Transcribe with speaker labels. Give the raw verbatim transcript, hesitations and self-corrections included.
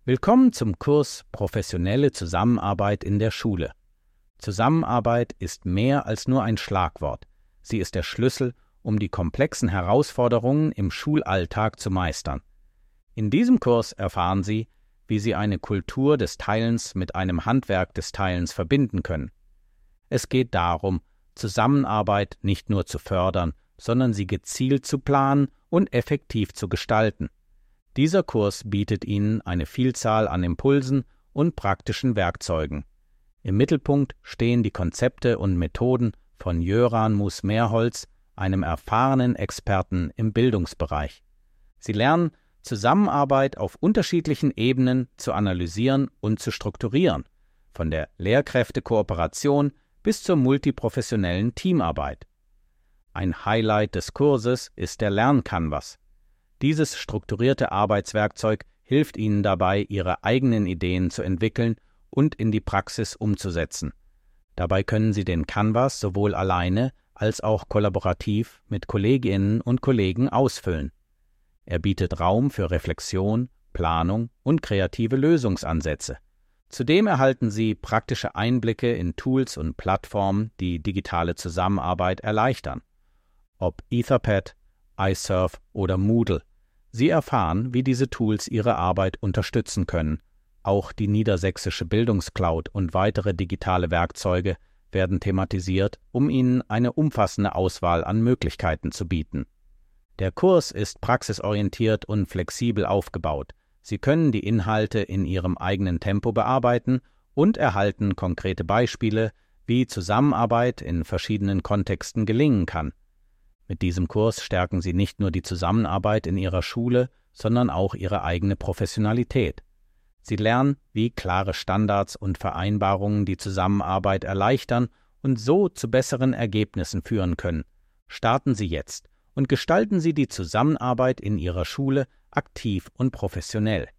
Speaker 1: Willkommen zum Kurs Professionelle Zusammenarbeit in der Schule. Zusammenarbeit ist mehr als nur ein Schlagwort. Sie ist der Schlüssel, um die komplexen Herausforderungen im Schulalltag zu meistern. In diesem Kurs erfahren Sie, wie Sie eine Kultur des Teilens mit einem Handwerk des Teilens verbinden können. Es geht darum, Zusammenarbeit nicht nur zu fördern, sondern sie gezielt zu planen und effektiv zu gestalten. Dieser Kurs bietet Ihnen eine Vielzahl an Impulsen und praktischen Werkzeugen. Im Mittelpunkt stehen die Konzepte und Methoden von Jöran Mus-Merholz, einem erfahrenen Experten im Bildungsbereich. Sie lernen, Zusammenarbeit auf unterschiedlichen Ebenen zu analysieren und zu strukturieren, von der Lehrkräftekooperation bis zur multiprofessionellen Teamarbeit. Ein Highlight des Kurses ist der Lerncanvas. Dieses strukturierte Arbeitswerkzeug hilft Ihnen dabei, Ihre eigenen Ideen zu entwickeln und in die Praxis umzusetzen. Dabei können Sie den Canvas sowohl alleine als auch kollaborativ mit Kolleginnen und Kollegen ausfüllen. Er bietet Raum für Reflexion, Planung und kreative Lösungsansätze. Zudem erhalten Sie praktische Einblicke in Tools und Plattformen, die digitale Zusammenarbeit erleichtern. Ob Etherpad, iSurf oder Moodle. Sie erfahren, wie diese Tools Ihre Arbeit unterstützen können. Auch die Niedersächsische Bildungscloud und weitere digitale Werkzeuge werden thematisiert, um Ihnen eine umfassende Auswahl an Möglichkeiten zu bieten. Der Kurs ist praxisorientiert und flexibel aufgebaut. Sie können die Inhalte in Ihrem eigenen Tempo bearbeiten und erhalten konkrete Beispiele, wie Zusammenarbeit in verschiedenen Kontexten gelingen kann. Mit diesem Kurs stärken Sie nicht nur die Zusammenarbeit in Ihrer Schule, sondern auch Ihre eigene Professionalität. Sie lernen, wie klare Standards und Vereinbarungen die Zusammenarbeit erleichtern und so zu besseren Ergebnissen führen können. Starten Sie jetzt und gestalten Sie die Zusammenarbeit in Ihrer Schule aktiv und professionell.